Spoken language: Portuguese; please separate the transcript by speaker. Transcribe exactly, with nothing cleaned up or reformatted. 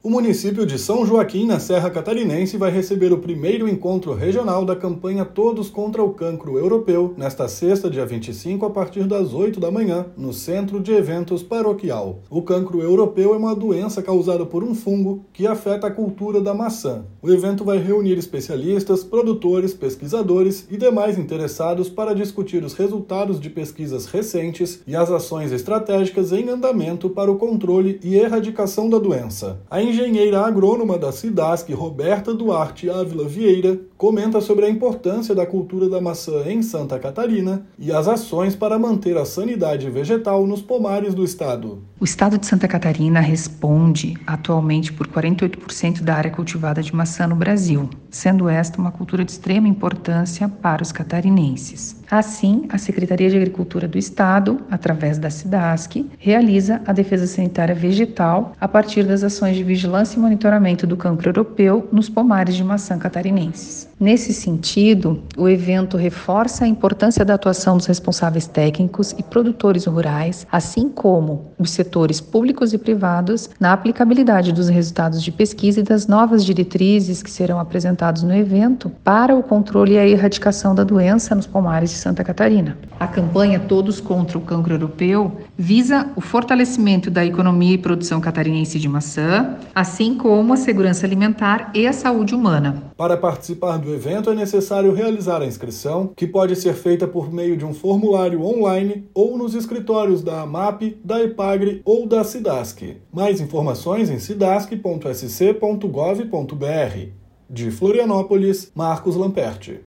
Speaker 1: O município de São Joaquim, na Serra Catarinense, vai receber o primeiro encontro regional da campanha Todos contra o Cancro Europeu, nesta sexta, dia vinte e cinco, a partir das oito da manhã, no Centro de Eventos Paroquial. O cancro europeu é uma doença causada por um fungo que afeta a cultura da maçã. O evento vai reunir especialistas, produtores, pesquisadores e demais interessados para discutir os resultados de pesquisas recentes e as ações estratégicas em andamento para o controle e erradicação da doença. A engenheira agrônoma da Cidasc, Roberta Duarte Ávila Vieira, comenta sobre a importância da cultura da maçã em Santa Catarina e as ações para manter a sanidade vegetal nos pomares do estado.
Speaker 2: O estado de Santa Catarina responde atualmente por quarenta e oito por cento da área cultivada de maçã no Brasil, sendo esta uma cultura de extrema importância para os catarinenses. Assim, a Secretaria de Agricultura do Estado, através da Cidasc, realiza a defesa sanitária vegetal a partir das ações de vigilância e monitoramento do cancro europeu nos pomares de maçã catarinenses. Nesse sentido, o evento reforça a importância da atuação dos responsáveis técnicos e produtores rurais, assim como os setores públicos e privados, na aplicabilidade dos resultados de pesquisa e das novas diretrizes que serão apresentados no evento para o controle e a erradicação da doença nos pomares de Santa Catarina. A campanha Todos contra o Cancro Europeu visa o fortalecimento da economia e produção catarinense de maçã, assim como a segurança alimentar e a saúde humana.
Speaker 1: Para participar do evento é necessário realizar a inscrição, que pode ser feita por meio de um formulário online ou nos escritórios da AMAP, da EPAGRE ou da Cidasc. Mais informações em cidasc ponto s c ponto gov ponto b r. De Florianópolis, Marcos Lamperti.